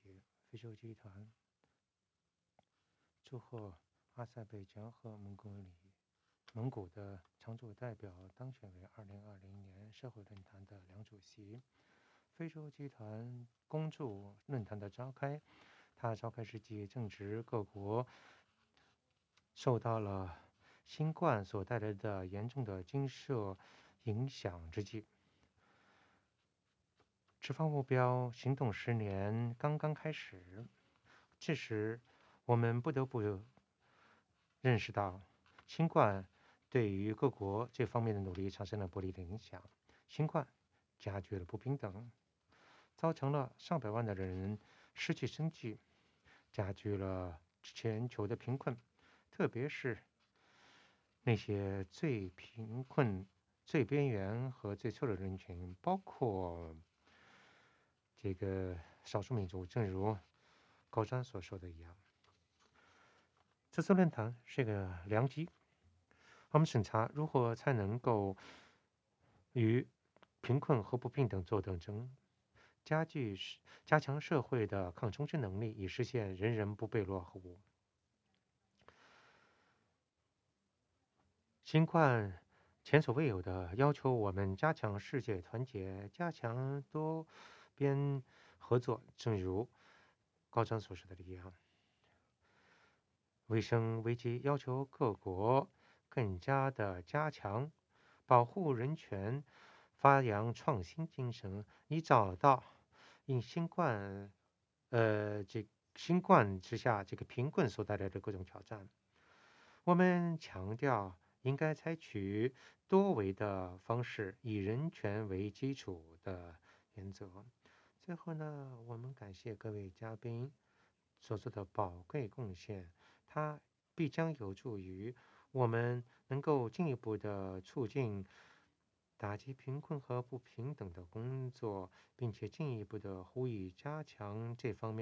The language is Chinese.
题。非洲集团祝贺阿塞拜疆和蒙古的常驻代表当选为2020年社会论坛的两主席。非洲集团恭祝论坛的召开，它召开时机正值各国受到了新冠所带来的严重的经社影响之际。持方目标行动10年刚刚开始，这时我们不得不认识到，新冠对于各国这方面的努力产生了不利的影响。新冠加剧了不平等，造成了上百万的人失去生计，加剧了全球的贫困，特别是那些最贫困、最边缘和最脆弱的人群，包括这个少数民族。正如高瞻所说的一样，这次论坛是个良机，我们审查如何才能够与贫困和不平等做斗争，加强社会的抗冲击能力，以实现人人不被落后。新冠前所未有的要求我们加强世界团结，加强多边合作。正如高瞻所说的一样，卫生危机要求各国更加的加强保护人权，发扬创新精神，以找到因新冠之下这个贫困所带来的各种挑战。我们强调应该采取多维的方式，以人权为基础的原则。最后呢，我们感谢各位嘉宾所做的宝贵贡献，它必将有助于我们能够进一步的促进打击贫困和不平等的工作，并且进一步的呼吁加强这方面